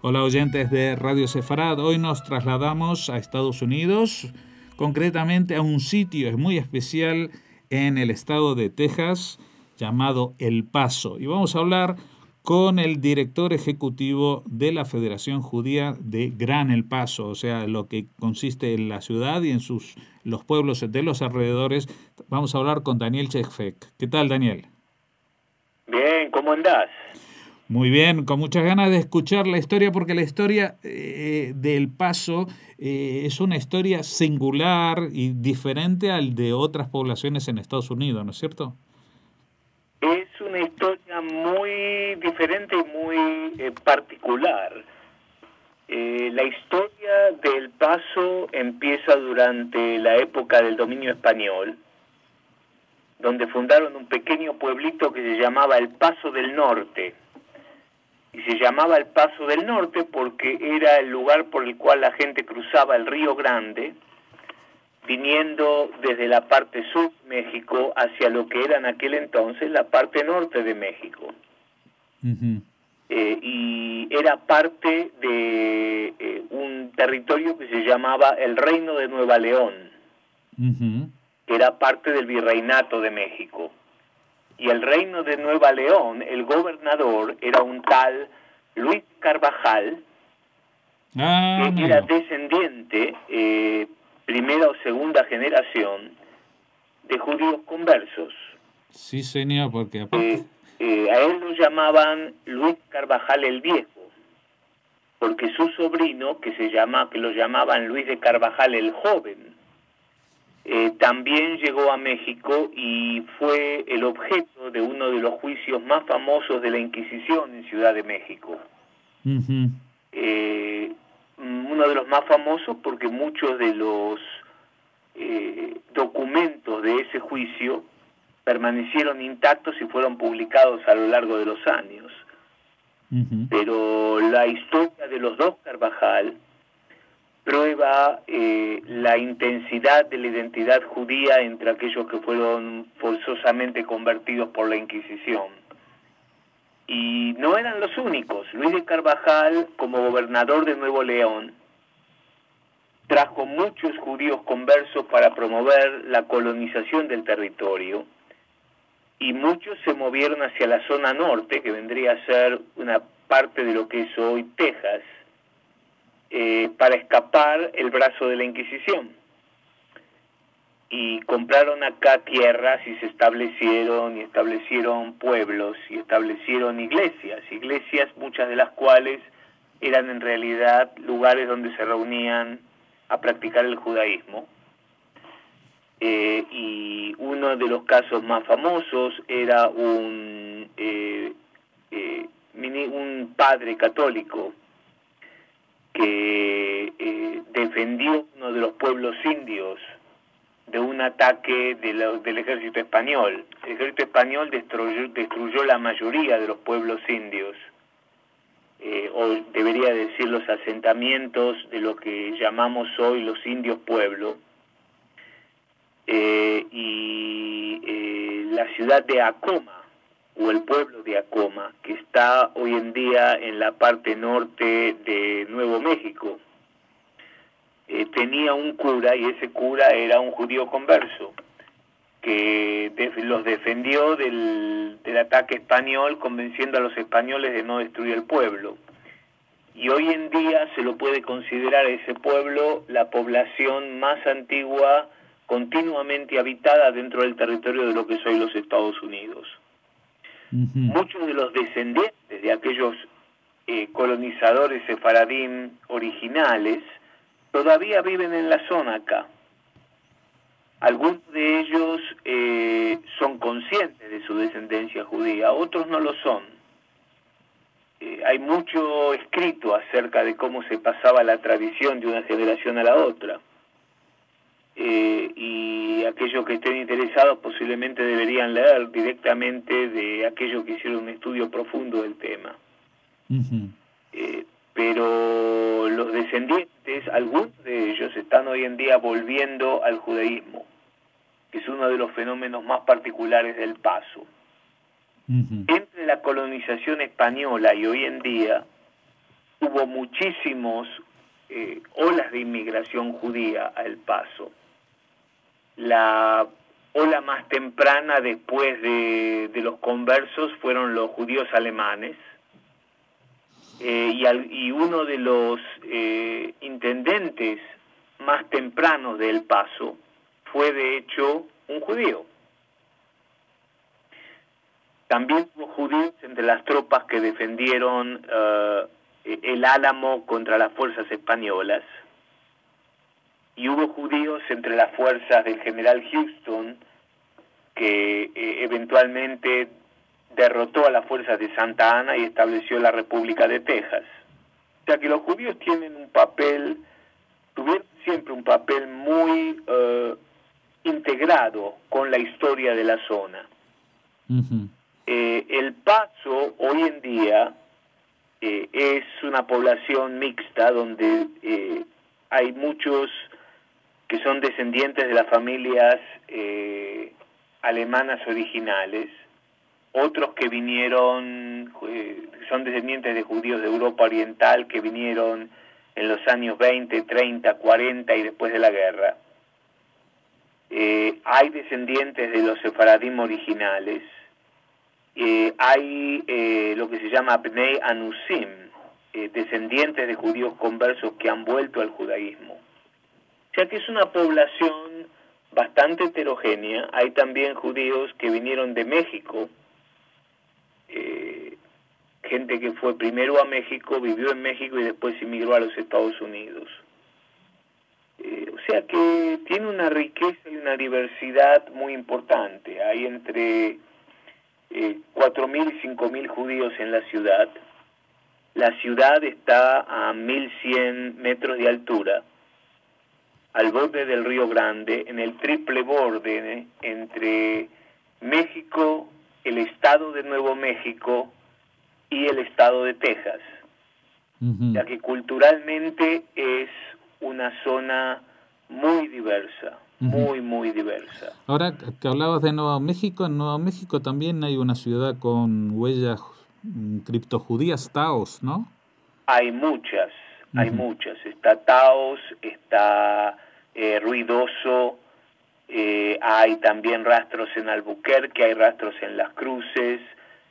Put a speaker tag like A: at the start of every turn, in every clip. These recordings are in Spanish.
A: Hola oyentes de Radio Sefarad, hoy nos trasladamos a Estados Unidos, concretamente a un sitio muy especial en el estado de Texas llamado El Paso. Y vamos a hablar con el director ejecutivo de la Federación Judía de Gran El Paso, o sea, lo que consiste en la ciudad y en los pueblos de los alrededores. Vamos a hablar con Daniel Chekfek. ¿Qué tal, Daniel?
B: Bien, ¿cómo andás?
A: Muy bien, con muchas ganas de escuchar la historia, porque la historia del Paso es una historia singular y diferente al de otras poblaciones en Estados Unidos, ¿no es cierto?
B: Es una historia muy diferente y muy particular. La historia del Paso empieza durante la época del dominio español, donde fundaron un pequeño pueblito que se llamaba El Paso del Norte. Y se llamaba El Paso del Norte porque era el lugar por el cual la gente cruzaba el Río Grande, viniendo desde la parte sur de México hacia lo que era en aquel entonces la parte norte de México.
A: Uh-huh.
B: Y era parte de un territorio que se llamaba el Reino de Nueva León,
A: Uh-huh.
B: que era parte del Virreinato de México. Y el Reino de Nueva León, el gobernador era un tal Luis Carvajal, que era
A: Amigo.
B: descendiente, primera o segunda generación, de judíos conversos.
A: Sí, señor, porque aparte...
B: A él lo llamaban Luis Carvajal el Viejo, porque su sobrino, que lo llamaban Luis de Carvajal el Joven, también llegó a México y fue el objeto de uno de los juicios más famosos de la Inquisición en Ciudad de México.
A: Uh-huh.
B: Uno de los más famosos porque muchos de los documentos de ese juicio permanecieron intactos y fueron publicados a lo largo de los años.
A: Uh-huh.
B: Pero la historia de los dos Carvajal prueba la intensidad de la identidad judía entre aquellos que fueron forzosamente convertidos por la Inquisición. Y no eran los únicos. Luis de Carvajal, como gobernador de Nuevo León, trajo muchos judíos conversos para promover la colonización del territorio, y muchos se movieron hacia la zona norte, que vendría a ser una parte de lo que es hoy Texas, para escapar el brazo de la Inquisición. Y compraron acá tierras y se establecieron pueblos y establecieron iglesias, muchas de las cuales eran en realidad lugares donde se reunían a practicar el judaísmo. Y uno de los casos más famosos era un padre católico que defendió uno de los pueblos indios de un ataque del ejército español. El ejército español destruyó la mayoría de los pueblos indios, o debería decir los asentamientos de lo que llamamos hoy los indios pueblo. La ciudad de Acoma, o el pueblo de Acoma, que está hoy en día en la parte norte de Nuevo México, tenía un cura, y ese cura era un judío converso, que los defendió del ataque español, convenciendo a los españoles de no destruir el pueblo. Y hoy en día se lo puede considerar ese pueblo la población más antigua continuamente habitada dentro del territorio de lo que es hoy los Estados Unidos.
A: Uh-huh.
B: Muchos de los descendientes de aquellos colonizadores sefaradín originales todavía viven en la zona acá. Algunos de ellos son conscientes de su descendencia judía, otros no lo son. Hay mucho escrito acerca de cómo se pasaba la tradición de una generación a la otra. Y aquellos que estén interesados posiblemente deberían leer directamente de aquellos que hicieron un estudio profundo del tema.
A: Uh-huh.
B: Pero los descendientes, algunos de ellos, están hoy en día volviendo al judaísmo, que es uno de los fenómenos más particulares del Paso.
A: Uh-huh.
B: Entre la colonización española y hoy en día hubo muchísimos olas de inmigración judía a El Paso. La ola más temprana después de los conversos fueron los judíos alemanes, y uno de los intendentes más tempranos de El Paso fue de hecho un judío. También hubo judíos entre las tropas que defendieron el Álamo contra las fuerzas españolas, y hubo judíos entre las fuerzas del general Houston, que eventualmente derrotó a las fuerzas de Santa Ana y estableció la República de Texas. O sea que los judíos tuvieron siempre un papel muy integrado con la historia de la zona.
A: Uh-huh.
B: El Paso hoy en día es una población mixta donde hay muchos que son descendientes de las familias alemanas originales, otros que vinieron, son descendientes de judíos de Europa Oriental que vinieron en los años 20, 30, 40 y después de la guerra. Hay descendientes de los sefaradim originales. Hay lo que se llama Bnei Anusim, descendientes de judíos conversos que han vuelto al judaísmo. O sea que es una población bastante heterogénea. Hay también judíos que vinieron de México, gente que fue primero a México, vivió en México y después emigró a los Estados Unidos. O sea que tiene una riqueza y una diversidad muy importante. Hay entre 4.000 y 5.000 judíos en la ciudad. La ciudad está a 1.100 metros de altura, al borde del Río Grande, en el triple borde entre México, el estado de Nuevo México y el estado de Texas. Uh-huh. Ya que culturalmente es una zona muy diversa, uh-huh, muy diversa.
A: Ahora que hablabas de Nuevo México, en Nuevo México también hay una ciudad con huellas criptojudías, Taos, ¿no?
B: Hay muchas. Está Taos, está Ruidoso, hay también rastros en Albuquerque, hay rastros en Las Cruces.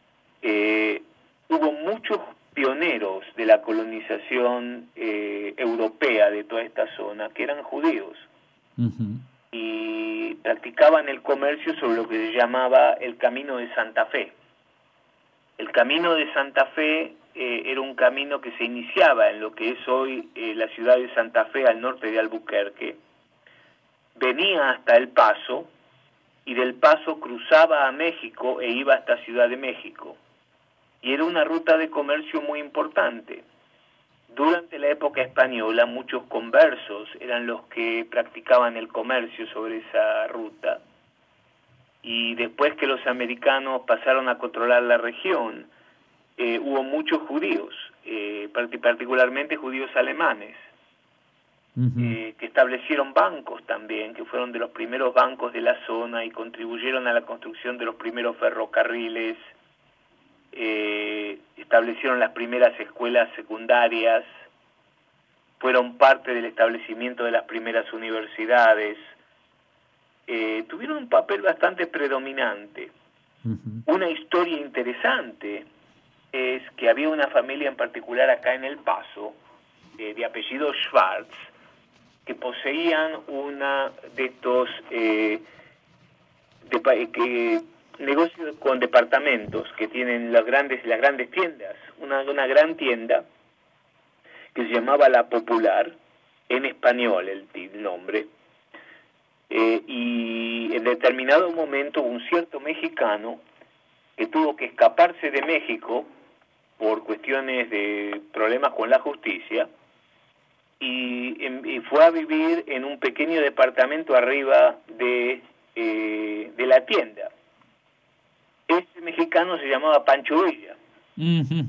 B: Hubo muchos pioneros de la colonización europea de toda esta zona que eran judíos. Uh-huh. Y practicaban el comercio sobre lo que se llamaba el Camino de Santa Fe. El Camino de Santa Fe era un camino que se iniciaba en lo que es hoy la ciudad de Santa Fe, al norte de Albuquerque. Venía hasta El Paso y del Paso cruzaba a México e iba hasta Ciudad de México. Y era una ruta de comercio muy importante. Durante la época española, muchos conversos eran los que practicaban el comercio sobre esa ruta. Y después que los americanos pasaron a controlar la región, hubo muchos judíos, particularmente judíos alemanes, uh-huh, que establecieron bancos también, que fueron de los primeros bancos de la zona y contribuyeron a la construcción de los primeros ferrocarriles, establecieron las primeras escuelas secundarias, fueron parte del establecimiento de las primeras universidades. Tuvieron un papel bastante predominante. Uh-huh. Una historia interesante es que había una familia en particular acá en El Paso, de apellido Schwartz, que poseían una de estos negocios con departamentos que tienen las grandes tiendas, una gran tienda que se llamaba La Popular, en español el nombre. Y en determinado momento un cierto mexicano que tuvo que escaparse de México por cuestiones de problemas con la justicia y fue a vivir en un pequeño departamento arriba de la tienda. Este mexicano se llamaba Pancho Villa. Uh-huh.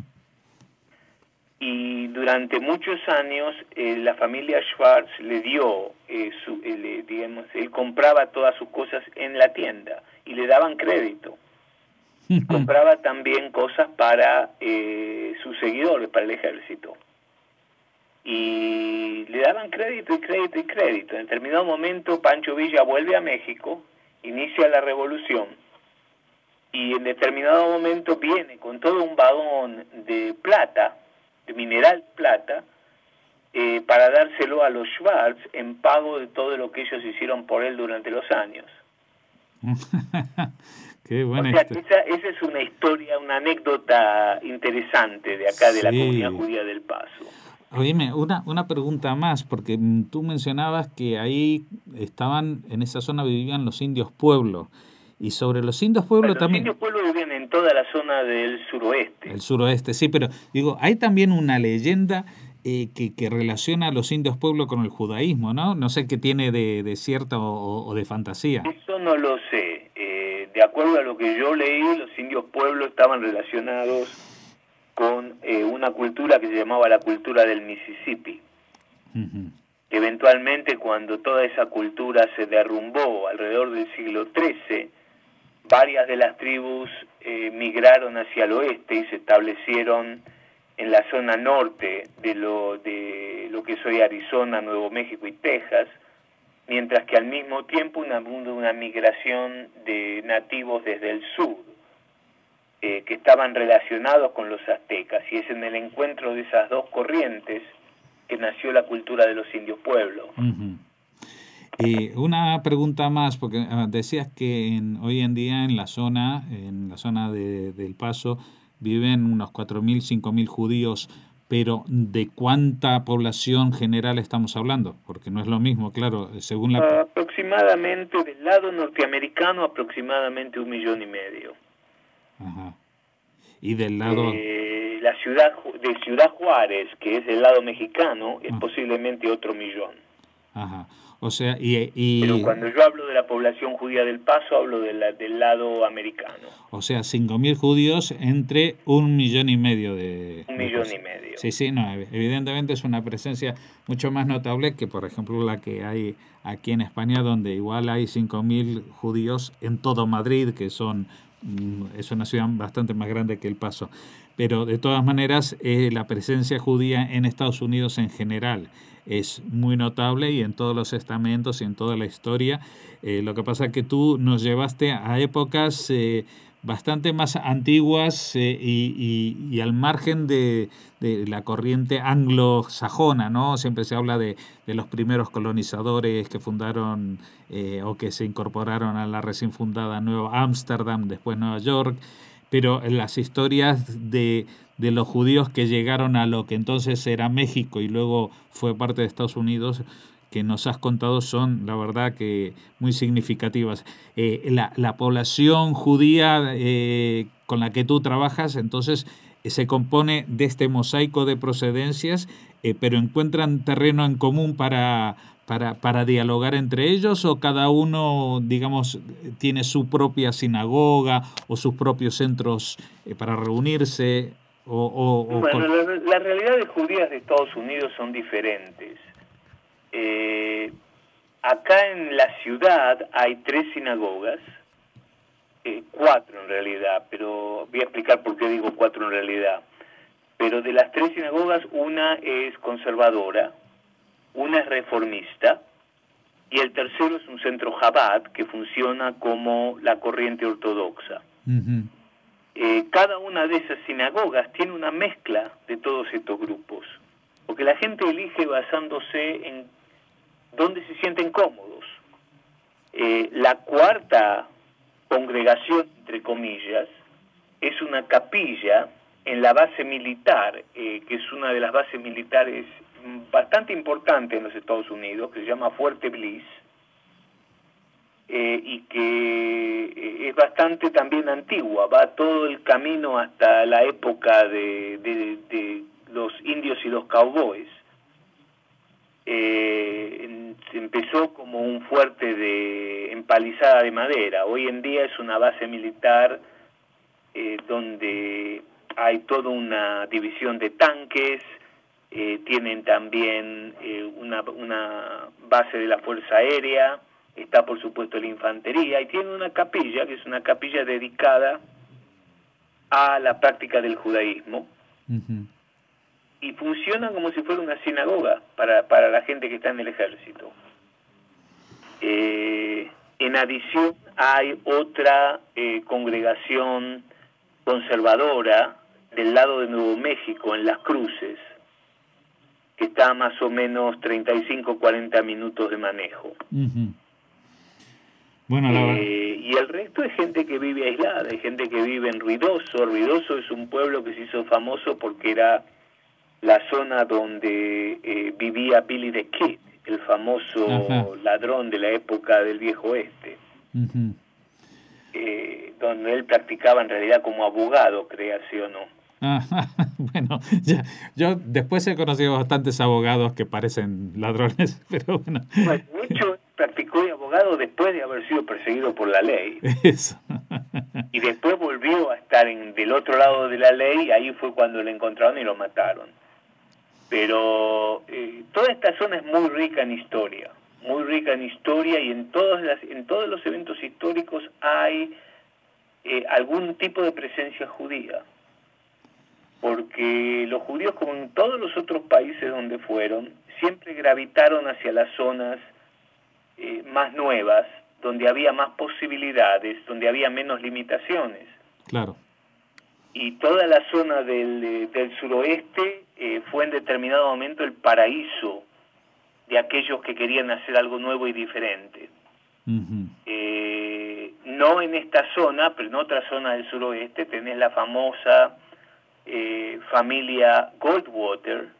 B: Y durante muchos años la familia Schwartz le dio, él compraba todas sus cosas en la tienda y le daban crédito. Uh-huh. Compraba también cosas para sus seguidores, para el ejército. y le daban crédito y crédito y crédito. En determinado momento Pancho Villa vuelve a México, inicia la revolución, y en determinado momento viene con todo un vagón de plata, de mineral plata, para dárselo a los Schwartz en pago de todo lo que ellos hicieron por él durante los años.
A: Qué buena
B: o sea,
A: historia.
B: esa es una historia, una anécdota interesante de acá, de la comunidad
A: Sí.
B: judía del Paso.
A: Oíme, una pregunta más, porque tú mencionabas que ahí estaban, en esa zona vivían los indios pueblo, y sobre los indios pueblo
B: Bueno, los
A: también,
B: indios pueblos viven en toda la zona del suroeste.
A: el suroeste, sí, pero digo, hay también una leyenda que relaciona a los indios pueblo con el judaísmo, ¿no? No sé qué tiene de cierto o de fantasía.
B: Eso no lo sé. De acuerdo a lo que yo leí, los indios pueblos estaban relacionados con una cultura que se llamaba la cultura del Mississippi.
A: Ujú.
B: Eventualmente, cuando toda esa cultura se derrumbó alrededor del siglo XIII, varias de las tribus migraron hacia el oeste y se establecieron en la zona norte de lo que es hoy Arizona, Nuevo México y Texas, mientras que al mismo tiempo una migración de nativos desde el sur, que estaban relacionados con los aztecas, y es en el encuentro de esas dos corrientes que nació la cultura de los indios pueblos.
A: Ujú. Una pregunta más, porque decías que hoy en día en la zona del Paso, viven unos 4.000, 5.000 judíos, pero ¿de cuánta población general estamos hablando? Porque no es lo mismo, claro, según la...
B: Aproximadamente, del lado norteamericano, aproximadamente 1,5 millones.
A: Ajá. Y del lado...
B: La ciudad de Ciudad Juárez, que es del lado mexicano, es
A: ah,
B: posiblemente otro 1 millón.
A: ajá. O sea,
B: Pero cuando yo hablo de la población judía del Paso, hablo del lado americano.
A: o sea, 5.000 judíos entre 1,5 millones
B: Un
A: de
B: millón y
A: personas.
B: medio.
A: Sí, sí, no, evidentemente es una presencia mucho más notable que, por ejemplo, la que hay aquí en España, donde igual hay 5.000 judíos en todo Madrid, que es una ciudad bastante más grande que El Paso. Pero de todas maneras, la presencia judía en Estados Unidos en general es muy notable y en todos los estamentos y en toda la historia. Lo que pasa es que tú nos llevaste a épocas bastante más antiguas y al margen de la corriente anglosajona, ¿no? Siempre se habla de los primeros colonizadores que fundaron o que se incorporaron a la recién fundada Nueva Ámsterdam, después Nueva York, pero las historias de los judíos que llegaron a lo que entonces era México y luego fue parte de Estados Unidos, que nos has contado son, la verdad, que muy significativas. La población judía con la que tú trabajas, entonces, se compone de este mosaico de procedencias, pero encuentran terreno en común para dialogar entre ellos, o cada uno, digamos, tiene su propia sinagoga o sus propios centros para reunirse.
B: Bueno, las realidades judías de Estados Unidos son diferentes. Acá en la ciudad hay 3 sinagogas, 4 en realidad, pero voy a explicar por qué digo 4 en realidad. Pero de las 3 sinagogas, una es conservadora, una es reformista, y el tercero es un centro Chabad que funciona como la corriente ortodoxa.
A: Uh-huh.
B: Cada una de esas sinagogas tiene una mezcla de todos estos grupos, porque la gente elige basándose en dónde se sienten cómodos. La cuarta congregación, entre comillas, es una capilla en la base militar, que es una de las bases militares bastante importantes en los Estados Unidos, que se llama Fuerte Bliss, y que es bastante también antigua, va todo el camino hasta la época de los indios y los cowboys. Empezó como un fuerte de empalizada de madera, hoy en día es una base militar donde hay toda una división de tanques, tienen también una base de la Fuerza Aérea, está por supuesto la infantería, y tiene una capilla, que es una capilla dedicada a la práctica del judaísmo.
A: Uh-huh.
B: y funciona como si fuera una sinagoga para la gente que está en el ejército. En adición hay otra congregación conservadora del lado de Nuevo México, en Las Cruces, que está a más o menos 35-40 minutos de manejo.
A: Uh-huh. Bueno,
B: y el resto es gente que vive aislada, hay gente que vive en Ruidoso. Ruidoso es un pueblo que se hizo famoso porque era la zona donde vivía Billy the Kid, el famoso ladrón de la época del Viejo Oeste.
A: Uh-huh.
B: Donde él practicaba en realidad como abogado, créase o no.
A: Bueno, yo después he conocido bastantes abogados que parecen ladrones, pero bueno.
B: Bueno, mucho practicó de abogado después de haber sido perseguido por la ley.
A: Eso.
B: Y después volvió a estar del otro lado de la ley, y ahí fue cuando lo encontraron y lo mataron. Pero toda esta zona es muy rica en historia, y en todos los eventos históricos hay algún tipo de presencia judía, porque los judíos, como en todos los otros países donde fueron, siempre gravitaron hacia las zonas más nuevas, donde había más posibilidades, donde había menos limitaciones.
A: Claro.
B: Y toda la zona del suroeste fue en determinado momento el paraíso de aquellos que querían hacer algo nuevo y diferente.
A: Uh-huh.
B: No en esta zona, pero en otra zona del suroeste tenés la famosa familia Goldwater,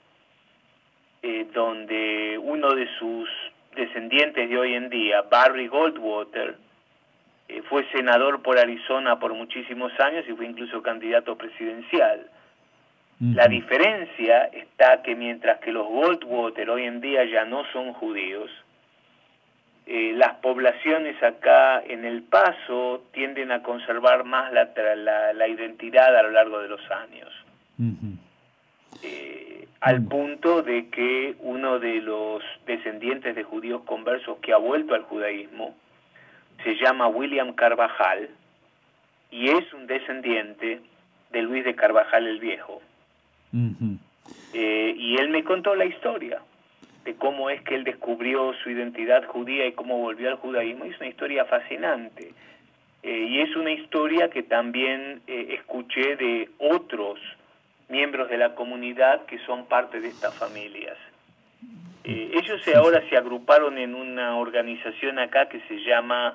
B: donde uno de sus descendientes de hoy en día, Barry Goldwater, fue senador por Arizona por muchísimos años y fue incluso candidato presidencial. Uh-huh. La diferencia está que mientras que los Goldwater hoy en día ya no son judíos, las poblaciones acá en El Paso tienden a conservar más la identidad a lo largo de los años.
A: Uh-huh.
B: Al punto de que uno de los descendientes de judíos conversos que ha vuelto al judaísmo se llama William Carvajal y es un descendiente de Luis de Carvajal el Viejo.
A: Uh-huh.
B: Y él me contó la historia de cómo es que él descubrió su identidad judía y cómo volvió al judaísmo. Es una historia fascinante. Y es una historia que también escuché de otros miembros de la comunidad que son parte de estas familias. Ellos ahora se agruparon en una organización acá que se llama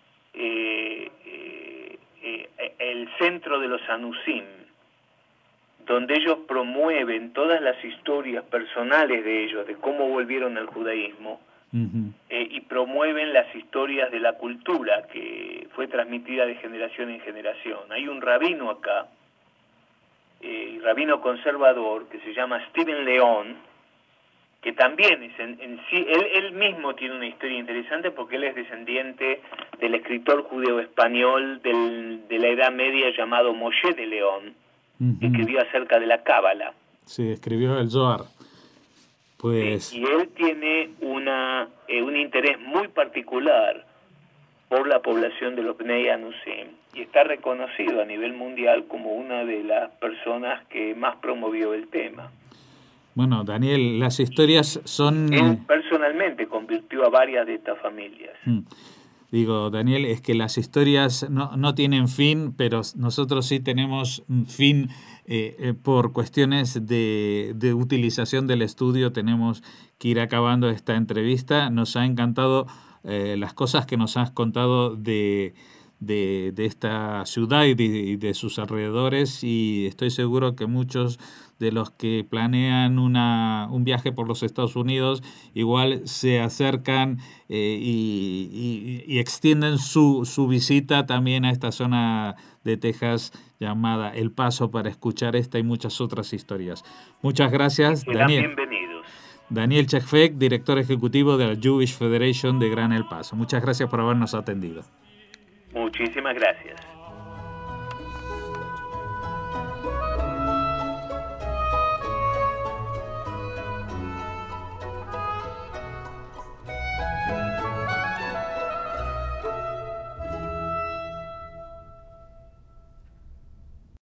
B: el Centro de los Anusim, donde ellos promueven todas las historias personales de ellos, de cómo volvieron al judaísmo, uh-huh. Y promueven las historias de la cultura que fue transmitida de generación en generación. Hay un rabino acá, rabino conservador, que se llama Steven León, que también es en sí, él mismo tiene una historia interesante porque él es descendiente del escritor judeo español de la Edad Media llamado Moshe de León, uh-huh. que escribió acerca de la Cábala.
A: Sí, escribió el Zohar. Pues...
B: Sí, y él tiene un interés muy particular por la población de los Bnei Anusim, y está reconocido a nivel mundial como una de las personas que más promovió el tema.
A: Bueno, Daniel, las historias son...
B: Él personalmente convirtió a varias de estas familias.
A: Digo, Daniel, es que las historias no tienen fin, pero nosotros sí tenemos fin por cuestiones de utilización del estudio. Tenemos que ir acabando esta entrevista. Nos ha encantado las cosas que nos has contado de esta ciudad y de sus alrededores, y estoy seguro que muchos de los que planean un viaje por los Estados Unidos igual se acercan y extienden su visita también a esta zona de Texas llamada El Paso para escuchar esta y muchas otras historias. Muchas gracias, Daniel.
B: Bienvenidos.
A: Daniel Chekfek, director ejecutivo de la Jewish Federation de Gran El Paso. Muchas gracias por habernos atendido.
B: Muchísimas gracias.